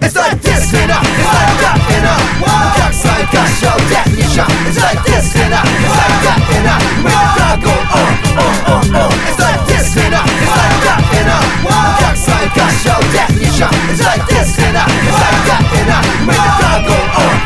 It's like this and up, it's like that and up. Backside got show definition. It's like this and up, it's like that and up. Make the crowd go It's like this and up, it's like that and up. Backside got show definition. It's like this and up, it's like that and up. Make the crowd go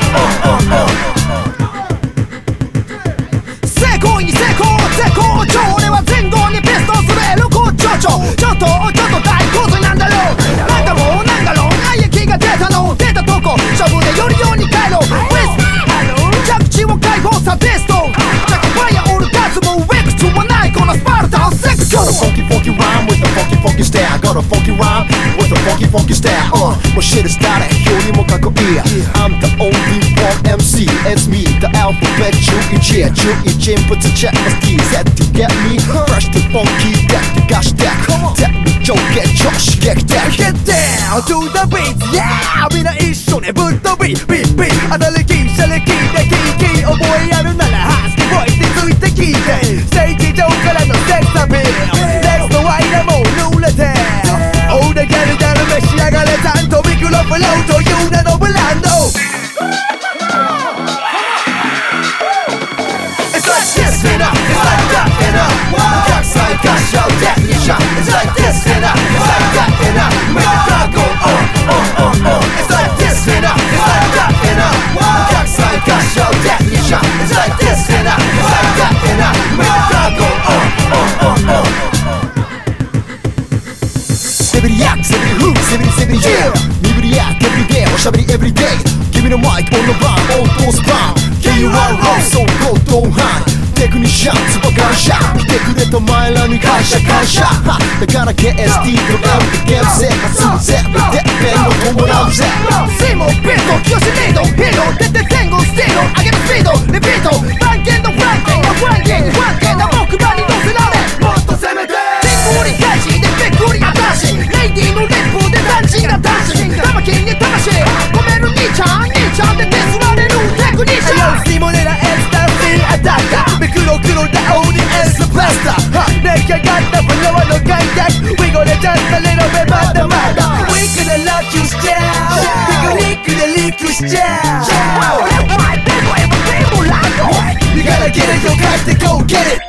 成功に成功絶好調俺は前後にベストするエロ好調ちょっと大洪水なんだろうなんだろう愛液が出たの出たとこ勝負でよりように帰ろう着地を解放さベストジャケファイアオルガズムウェクツはないこのスパルタンセクション Got a funky rhyme with a funky style Got a funky rhyme with a funky style もうシェルスターでよりもかっこいい I'm the only one MC It's me the alphabet 11 11人物チェックスキー Set to get me Fresh to funky デックがしてテクニ上下超刺激的 Get down to the beat Yeah みんな一緒にぶっ飛びビッビッ当たりキーシャレキーでキー覚えあるならハスキーボイスについて聞いてステージ上からのセックスアピールレッツの間も濡れて大だけでだるめしやがれちゃんとミクロフローという名のブランドIt's like this and up, it's like that and up Backside got show definition It's like this and up, it's like that and up Make the crowd go It's like this and up, it's like that and up Backside got show definition It's like this and up, it's like that and up Make the crowd go Every yak, every hoops, every yeah 身振りや every day おしゃべり every day Give me the mic on the run, on those bomb KURO, so go don't hide テクニシャン、ツボ感謝来てくれた前らに感謝だから KSD と M でゲーム生活するぜでペンを伴うぜシーモン、ビート、清リードヒーロー出て天狗スティール上げるスピードリピートバンケンのフランケンのフランケンな木馬に乗せられもっと攻めて天狗に返しでびっくり新しいレイディーのレップでダンチがダンシング玉金に魂込める兄ちゃんでデスられるテクニシャンシモネラエスタシーアタッカーミクロダオーディエンスブラスター出来上がったフロアの開拓 We gonna just a little bit まだまだ We gonna lock you down ピクニックでリックしちゃう You gotta get it, yo, got to go get it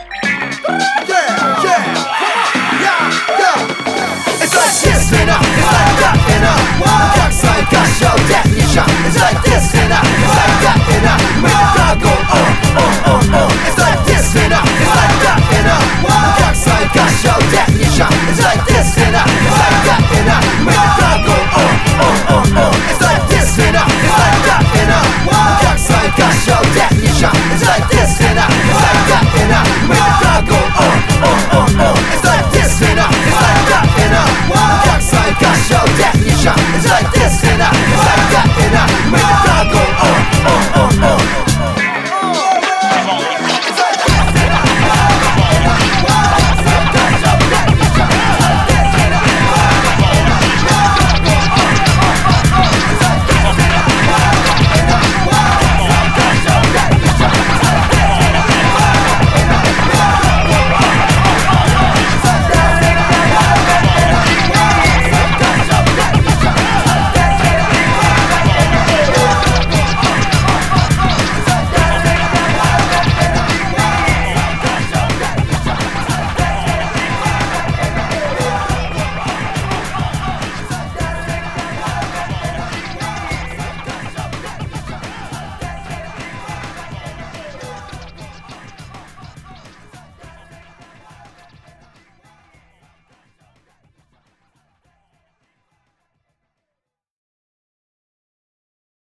It's like this and up, it's like that and up Backside got show definition It's like this and up, it's like that and up Make the crowd go It's like this and up, it's like that and up Backside got show definition It's like this